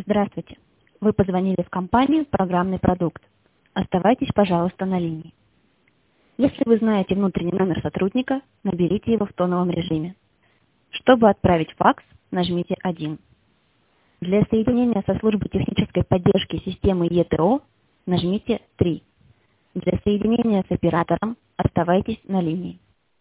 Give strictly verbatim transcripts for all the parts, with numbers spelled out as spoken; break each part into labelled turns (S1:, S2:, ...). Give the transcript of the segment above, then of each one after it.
S1: Здравствуйте. Вы позвонили в компанию «Программный продукт». Оставайтесь, пожалуйста, на линии. Если вы знаете внутренний номер сотрудника, наберите его в тоновом режиме. Чтобы отправить факс, нажмите один. Для соединения со службой технической поддержки системы и тэ о нажмите три. Для соединения с оператором оставайтесь на линии.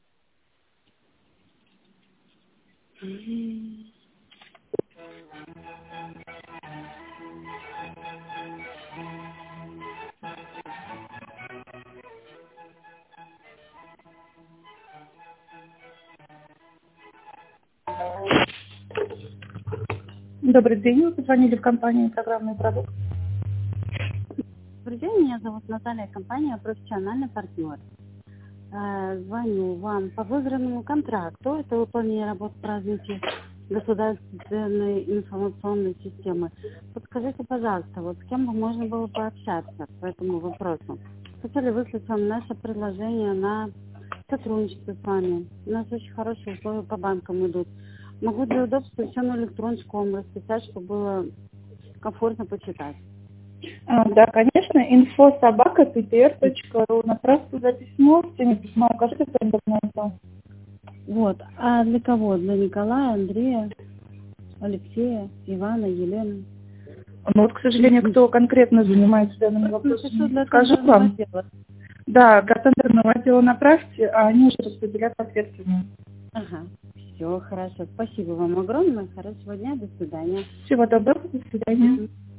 S2: Добрый день, вы позвонили в компанию «Программный продукт».
S3: Добрый день, меня зовут Наталья, компания «Профессиональный партнер». Э, Звоню вам по выигранному контракту. Это выполнение работ по развитию государственной информационной системы. Подскажите, пожалуйста, вот с кем бы можно было пообщаться по этому вопросу? Хотели выслать вам наше предложение на сотрудничество с вами. У нас очень хорошие условия по банкам идут. Могу для удобства все на электроночку вам расписать, чтобы было комфортно почитать.
S2: А, да, конечно, инфо собака пи ти эр точка ру. Направьте за письмо, в теме письма укажите контактную инфо.
S3: Вот. А для кого? Для Николая, Андрея, Алексея, Ивана, Елены?
S2: Ну вот, к сожалению, кто конкретно занимается данными вопросами, скажу вам.
S3: Дела.
S2: Да, для тендерного отдела направьте, а они уже распределят ответственность.
S3: Ага. Все, хорошо. Спасибо вам огромное. Хорошего дня. До свидания.
S2: Всего доброго, до свидания.
S3: Мгм.